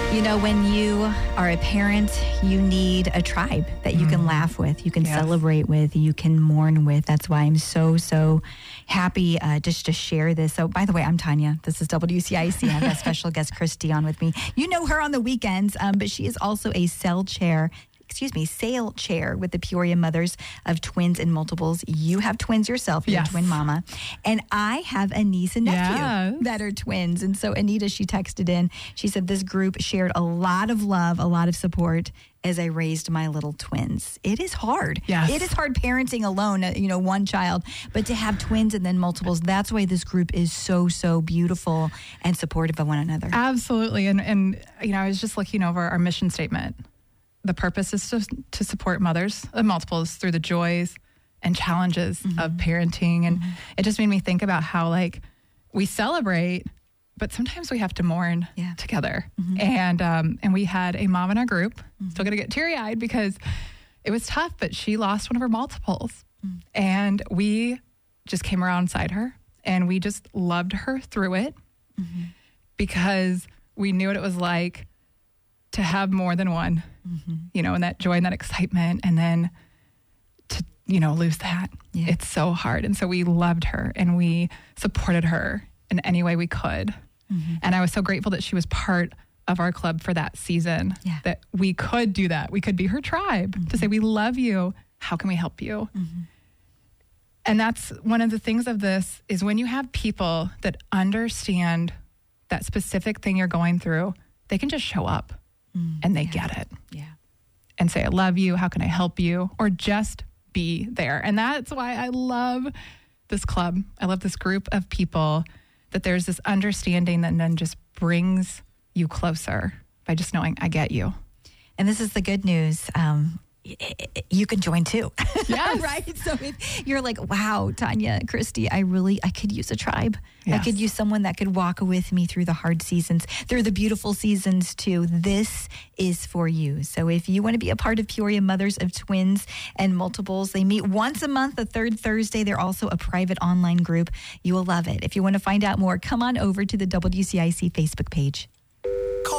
You know, when you are a parent, you need a tribe that you can laugh with, you can celebrate with, you can mourn with. That's why I'm so happy just to share this. So, by the way, I'm Tanya. This is WCIC. I have a special guest, Christy, on with me. You know her on the weekends, but she is also a sale chair with the Peoria Mothers of Twins and Multiples. You have twins yourself. You're a twin mama. And I have a niece and nephew that are twins. And so Anita, she texted in. She said this group shared a lot of love, a lot of support as I raised my little twins. It is hard. Yes. It is hard parenting alone, one child. But to have twins and then multiples, that's why this group is so beautiful and supportive of one another. Absolutely. And I was just looking over our mission statement. The purpose is to support mothers of multiples through the joys and challenges of parenting. And it just made me think about how, we celebrate, but sometimes we have to mourn together. And we had a mom in our group, still going to get teary-eyed because it was tough, but she lost one of her multiples. And we just came alongside her, and we just loved her through it because we knew what it was like to have more than one, and that joy and that excitement, and then to, lose that. It's so hard. And so we loved her and we supported her in any way we could. And I was so grateful that she was part of our club for that season, that we could do that. We could be her tribe to say, we love you. How can we help you? And that's one of the things of this is when you have people that understand that specific thing you're going through, they can just show up. And they get it. And say, I love you. How can I help you? Or just be there. And that's why I love this club. I love this group of people, that there's this understanding that then just brings you closer by just knowing, I get you. And this is the good news. You can join too. Yes. Right? So if you're like, wow, Tanya, Christy, I could use a tribe. Yes. I could use someone that could walk with me through the hard seasons, through the beautiful seasons too. This is for you. So if you want to be a part of Peoria Mothers of Twins and Multiples, they meet once a month, the third Thursday. They're also a private online group. You will love it. If you want to find out more, come on over to the WCIC Facebook page.